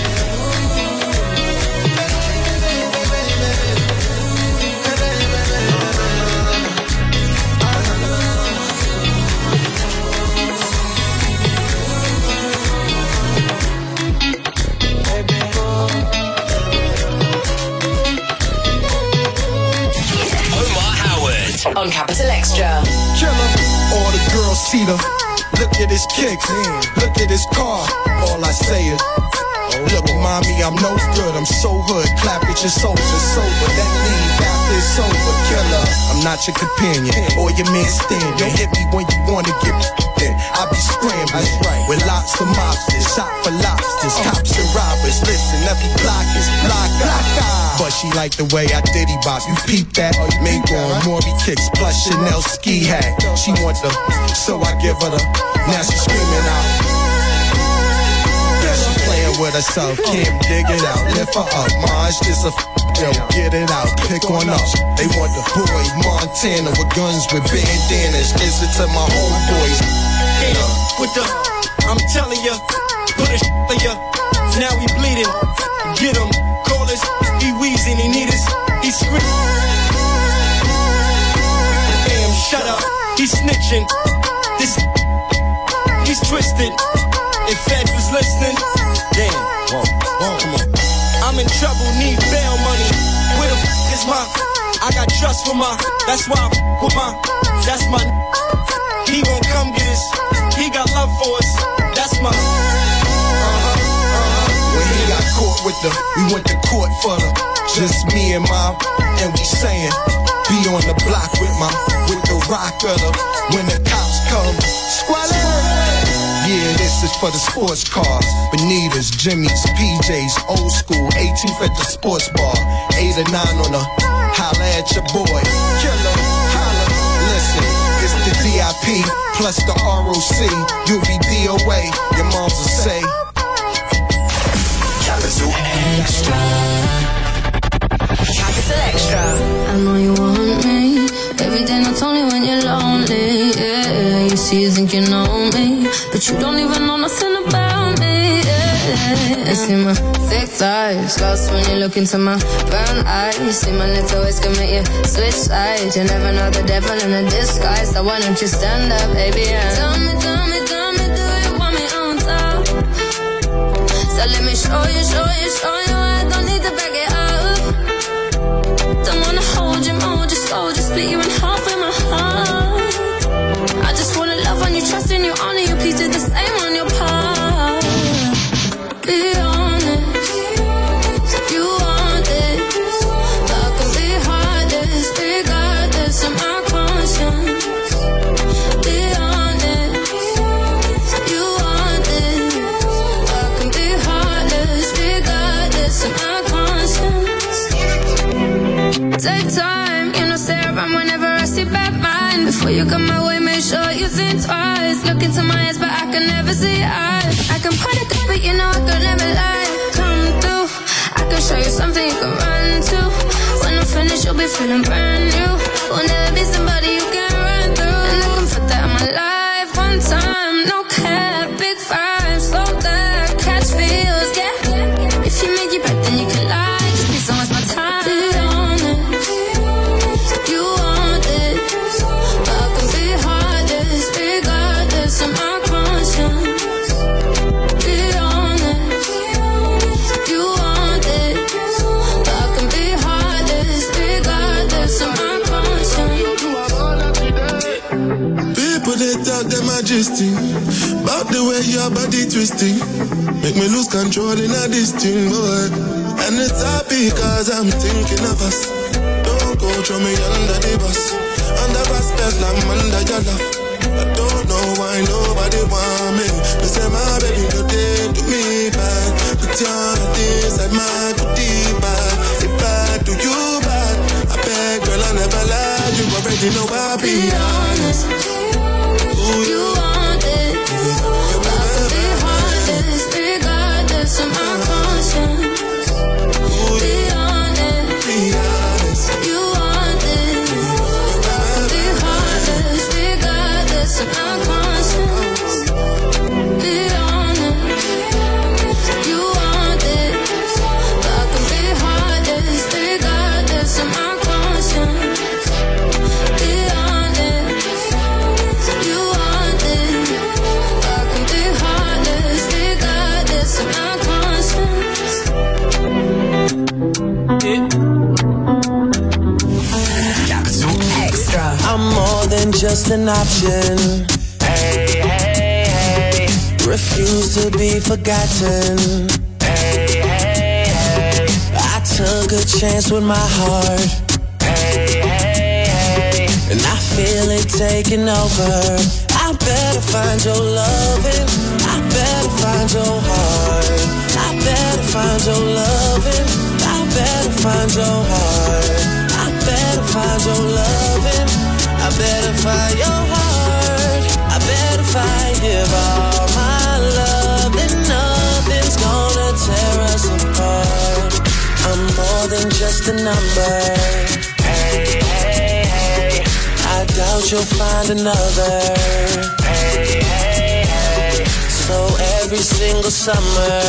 On Capital Extra. Killer. All the girls see the. Look at his kicks. Look at his car. All I say is, look, mommy, I'm no good. I'm so hood. Clap at your soldier sober. Then leave after it's over. Killer. I'm not your companion or your man stand. Don't hit me when you wanna get then. I be scrambling with lots of mobsters. Shot for lobsters. Cops and robbers. Listen, every block is block. But she like the way I diddy bop. You peep that? Mink on Maury kicks plus Chanel ski hat. She want the, so I give her the. Now she screaming out. Yeah, she playing with herself. Can't dig it out. Lift her up. Mine's just a. Yo, get it out. Pick one up. They want the boy Montana with guns with bandanas. Listen to my homeboys. Yeah, with the. I'm telling ya. Put a shit on ya. Now we bleeding. Get him. Call us. He wheezing, he need us, he screaming. Damn, shut up, he's snitching. This, he's twisted. If Fed was listening, damn, whoa, whoa, come on. I'm in trouble, need bail money. Where the f is my? I got trust for my. That's why I f with my. That's my. He gon' come get us. He got love for us. That's my. When he got caught with the, we went to court for the, just me and my, and we saying, be on the block with my, with the rock of the, when the cops come, squalor. Yeah, this is for the sports cars, Bonitas, Jimmy's, P J's, old school, eighteenth at the sports bar, eight or nine on the, holla at your boy, killer, holla, listen, it's the D I P, plus the R O C, you'll be D O A, your moms will say, Capital Extra. Capital Extra. I know you want me every day, not only when you're lonely. Yeah, you see, you think you know me, but you don't even know nothing about me. Yeah, you see my thick thighs, lost when you look into my brown eyes. You see my little ways can make you switch sides. You never know the devil in a disguise, so why don't you stand up, baby? Yeah. Tell me, tell me, tell me, do you want me on top? So let me show you, show you, show you. I don't need to back it up. Don't wanna hold you more, just go, just split you in half with my heart. I just wanna love on you, trust in you, honor you. Please do the same on your part. Be honest, you want this, but I can be heartless, regardless of my conscience. Be honest, you want this, but I can be heartless, regardless of my conscience. Take time, you know, stay around whenever I see bad mind. Before you come my way, make sure you think twice. Look into my eyes, but I can never see eyes. I can point it up, but you know I could never lie. Come through, I can show you something you can run to. When I'm finished, you'll be feeling brand new. Will never be somebody you can run through. And I can put that in my life one time. No cap, big vibes, slow that, catch feels, yeah. If you make it back, then you can lie. Just please don't waste my time. Be honest, you want this, but I can be heartless, regardless of my conscience. Be honest, you want this, but I can be heartless, regardless of my conscience. People they talk their majesty about the way your body twisting, make me lose control in a this thing, boy. And it's happy cause I'm thinking of us. Don't go throw me under the bus, under respect, I'm under your love. I don't know why nobody want me. They say my baby you did to me bad, but you're not inside my goodie bag. If I do you bad, I beg girl I never lied. You already know I'll be honest. You want it, but I can be heartless, regardless of my conscience. just an option. Hey, hey, hey. Refuse to be forgotten. Hey, hey, hey. I took a chance with my heart. Hey, hey, hey. And I feel it taking over. I better find your loving. I better find your heart. I better find your loving. I better find your heart. I better find your loving. I better find your heart. I better find, give all my love. Then nothing's gonna tear us apart. I'm more than just a number. Hey, hey, hey. I doubt you'll find another. Hey, hey, hey. So every single summer,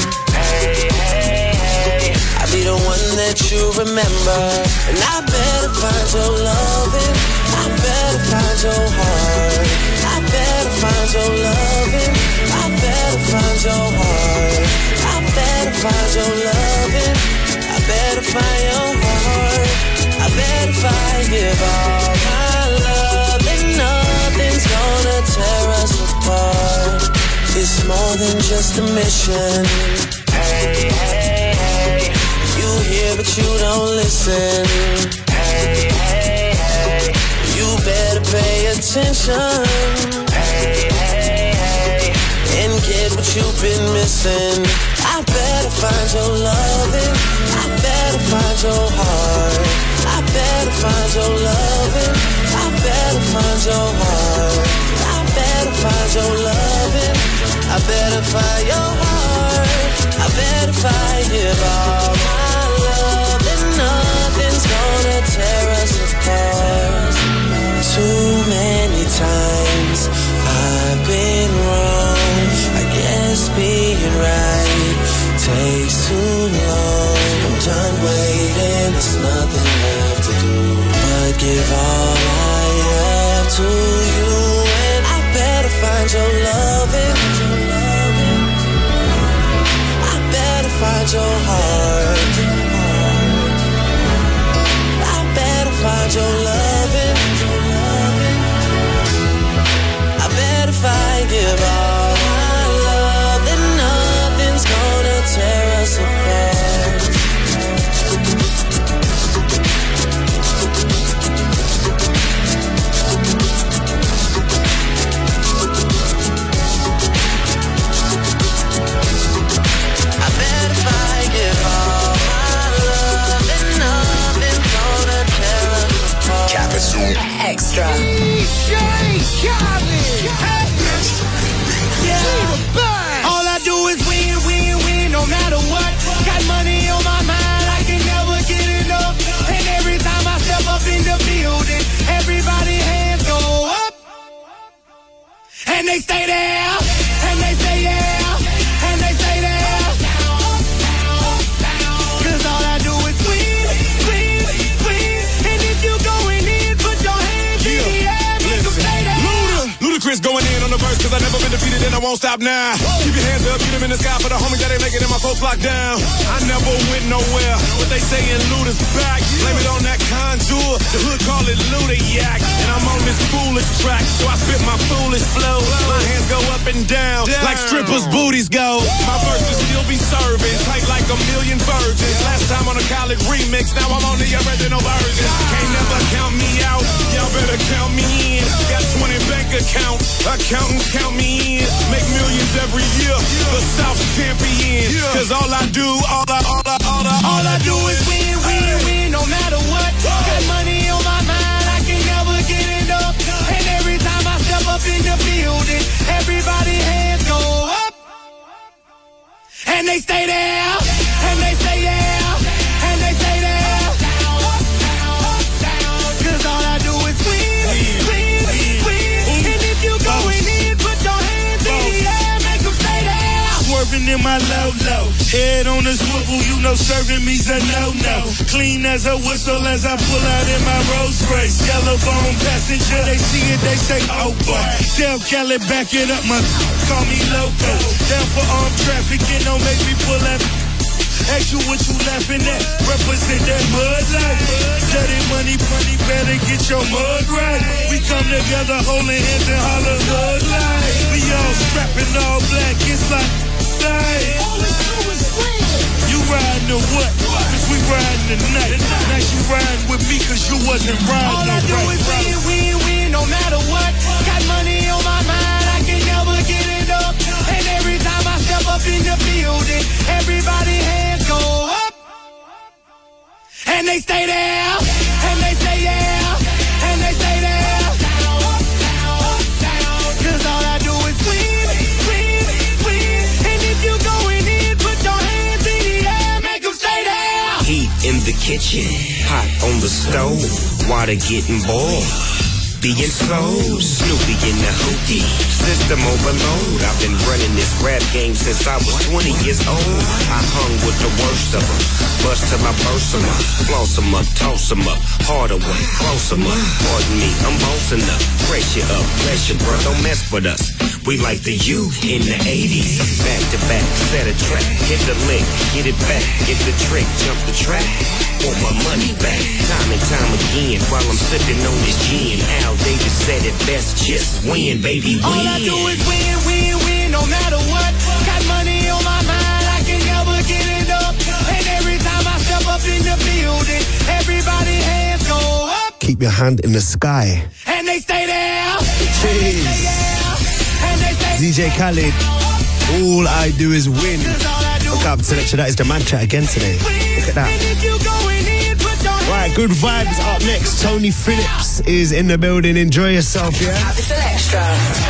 hey, hey, hey. I'll be the one that you remember. And I better find your loving. I better find your heart. I better find your loving. I better find your heart. I better find your loving. I better find your heart. I better find, give all my love. And nothing's gonna tear us apart. It's more than just a mission. Hey, hey, hey. You hear but you don't listen. Hey, hey, hey. You better pay attention. Hey, hey, hey. And get what you've been missing. I better find your loving. I better find your heart. I better find your loving. I better find your heart. I better find your loving. I better find your heart. I better find, give all my love. And nothing's gonna tear us apart. Too many times I've been wrong. I guess being right takes too long. I'm done waiting, there's nothing left to do but give all I have to you. And I better find your loving. I better find your heart. I better find your loving. I better find, give all my love. Then nothing's gonna tear us apart. I better find, give all my love. Then nothing's gonna tear us apart. Capital Extra. D J Khaled. Yeah. All I do is win, win, win, no matter what. Got money on my mind, I can never get enough. And every time I step up in the building, everybody hands go up. And they stay there, and they say yeah, and they say there. Cause all I do is win, win, win. And if you going in, put your hands in the air, make them stay there. Ludacris going in on the verse, cause I never been defeated and I won't stop now. Keep your hands up, get them in the sky for the homies that ain't making it, my folks locked down. I never went nowhere, but they saying Luda's back. Blame it on that conjure, the hood call it Ludayak. And I'm on this foolish track, so I spit my foolish flow. My hands go up and down, like strippers' booties go. My verses still be serving, tight like a million virgins. Last time on a college remix, now I'm on the original version. Can't never count me out, y'all better count me in. Got twenty bank accounts, accountants count me in. Make millions every year, the South champion. Cause all I do, all I, all I, all I, all I do is win, win, win, no matter what. Got money on my mind, I can never get enough. And every time I step up in the building, everybody hands go up. And they stay there, and they say yeah, and they say there. Cause all I do is win, win, win. And if you going in, put your hands in the air, make them stay there. Swerving in my low-low, head on the swivel, you know serving me's a no-no. Clean as a whistle as I pull out in my Rolls Royce. Yellow bone passenger, they see it, they say, oh boy. Tell Kelly back it up, my call me loco. Down for armed trafficking, don't make me pull that. Ask you what you laughing at. Represent that mud life. Dirty money, money, better get your mud right. We come together holding hands and holler mud life. We all strapping all black, it's like life. All we do is win. You riding the what? Cause we riding the night. Now you riding with me cause you wasn't riding. All I do right, is win, win, win, no matter what. Got money on my mind, I can never get it up. And every time I step up in the building, everybody hands go up. And they stay there, and they say yeah, and they stay there. Down, up, down, up, down. Cause all I do is win, win, win. And if you going in, put your hands in the air, make them stay there. Heat in the kitchen, hot on the stove, water getting boiled. Being slow, Snoopy in the hootie, system overload. I've been running this rap game since I was twenty years old. I hung with the worst of them, bust till I burst them up, floss them up, toss them up, harder way, close them up. Pardon me, I'm bossing up, brace you up, bless you, bro, don't mess with us. We like the U in the eighties, back to back, set a track, hit the lick, get it back, get the trick, jump the track, want my money back, time and time again, while I'm sipping on this gin. Al Davis said it best, just win, baby, win. All I do is win, win, win, no matter what. Got money on my mind, I can never get it up. And every time I step up in the building, everybody hands go up. Keep your hand in the sky. And they stay there. Jeez. D J Khaled, all I do is win. Look up, Selection, that is the mantra again today. Look at that. Right, good vibes up next. Tony Phillips is in the building. Enjoy yourself, yeah? Capital Extra.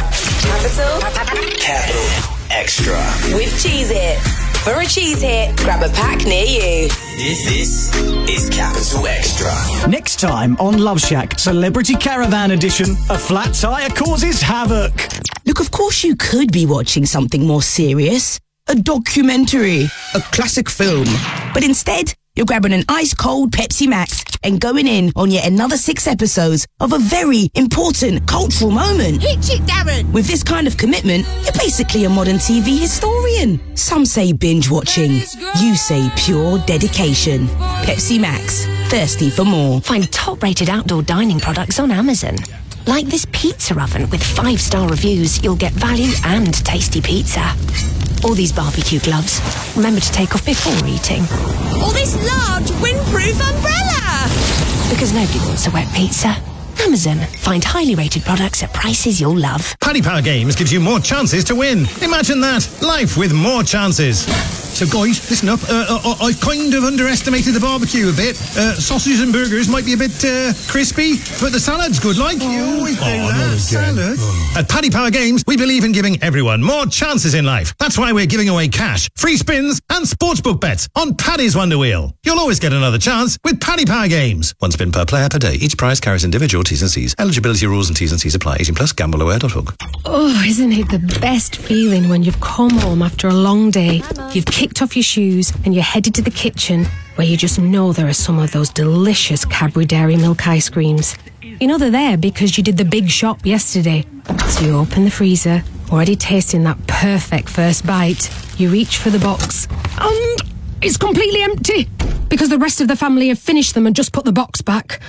Capital. Capital Extra. With Cheese It. For a cheese hit, grab a pack near you. This, this is Capital Extra. Next time on Love Shack Celebrity Caravan Edition, a flat tire causes havoc. Look, of course you could be watching something more serious. A documentary, a classic film. But instead, you're grabbing an ice-cold Pepsi Max and going in on yet another six episodes of a very important cultural moment. Hit it, Darren! With this kind of commitment, you're basically a modern T V historian. Some say binge-watching. You say pure dedication. Pepsi Max. Thirsty for more. Find top-rated outdoor dining products on Amazon. Like this pizza oven with five-star reviews, you'll get value and tasty pizza. Or these barbecue gloves. Remember to take off before eating. Or this large windproof umbrella! Because nobody wants a wet pizza. Amazon. Find highly rated products at prices you'll love. Paddy Power Games gives you more chances to win. Imagine that. Life with more chances. So guys, listen up. Uh, uh, I've kind of underestimated the barbecue a bit. Uh, sausages and burgers might be a bit uh, crispy, but the salad's good, like. Oh, you always do that. Salad. Oh. At Paddy Power Games, we believe in giving everyone more chances in life. That's why we're giving away cash, free spins, and sportsbook bets on Paddy's Wonder Wheel. You'll always get another chance with Paddy Power Games. One spin per player per day. Each prize carries individual T's and C's. Eligibility rules and T's and C's apply. eighteen plus. gamble aware dot org. Oh, isn't it the best feeling when you've come home after a long day, you've kicked off your shoes and you're headed to the kitchen where you just know there are some of those delicious Cadbury Dairy Milk ice creams. You know they're there because you did the big shop yesterday. So you open the freezer, already tasting that perfect first bite. You reach for the box and it's completely empty because the rest of the family have finished them and just put the box back.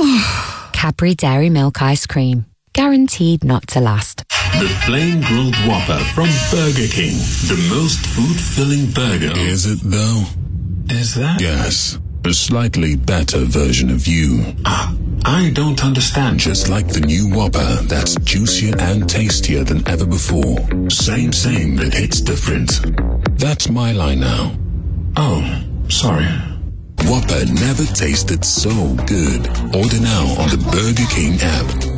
Oh. Cadbury Dairy Milk ice cream. Guaranteed not to last. The Flame Grilled Whopper from Burger King. The most food-filling burger. Is it, though? Is that? Yes. A slightly better version of you. Ah, I don't understand. Just like the new Whopper that's juicier and tastier than ever before. Same, same, but it's different. That's my line now. Oh, sorry. Whopper never tasted so good. Order now on the Burger King app.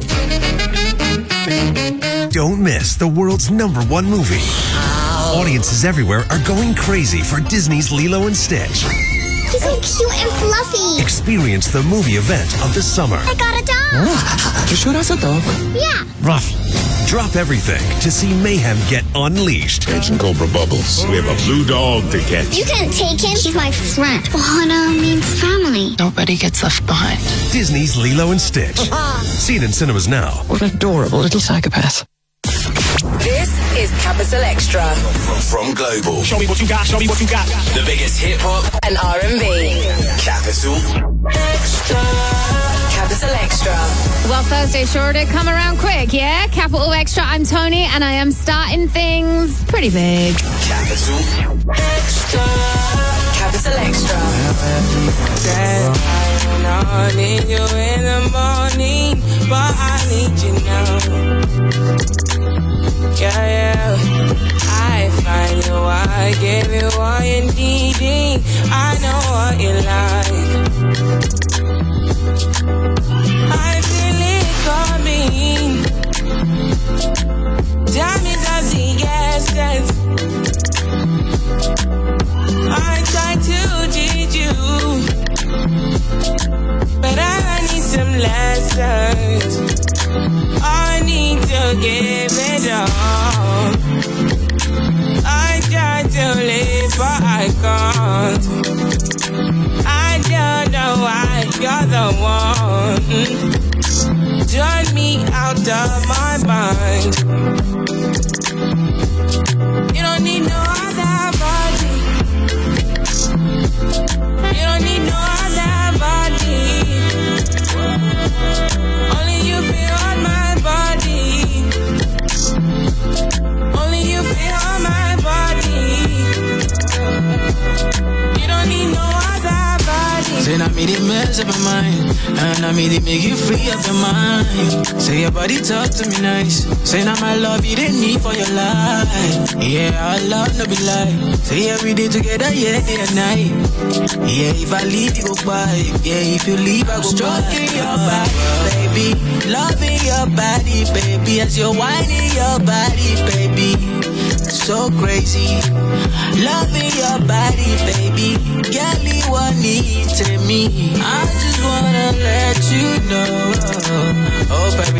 Don't miss the world's number one movie. Audiences everywhere are going crazy for Disney's Lilo and Stitch. He's so cute and fluffy. Experience the movie event of the summer. I got a dog. You sure that's a dog? Yeah. Rough. Drop everything to see mayhem get unleashed. Agent Cobra Bubbles. We have a blue dog to catch. You can't take him. He's my friend. Ohana means family. Nobody gets left behind. Disney's Lilo and Stitch. See it in cinemas now. What adorable little psychopath. This is Capital Extra. From, from Global. Show me what you got, show me what you got. The biggest hip hop and R and B. Capital Extra. Capital Extra. Well, Thursday sure did come around quick, yeah? Capital Extra, I'm Tony, and I am starting things pretty big. Capital Extra. Capital Extra. I need you in the morning, but I need you now. Yeah, yeah. I find you, I give you all you need. I know what you like. I feel it coming. Time is of the essence. I try to teach you, but I need some lessons. I need to give it all. I try to live, but I can't. I don't know why you're the one. Turn me out of my mind. You don't need no other body. You don't need no other body. Only you feel on my body. Only you feel on my body. You don't need no other body. Say I made it mess up my mind, and I made it make you free up your mind. Say your body talk to me nice. Say now my love you didn't need for your life. Yeah, our love no be lie. Say every day together, yeah, day and night. Yeah, if I leave you go by. Yeah, if you leave I go stroking by. Your body, baby, loving your body, baby, as you're whining your body, baby. So crazy, loving your body, baby. Girl, you want need to me. I just wanna let you know. Oh, baby.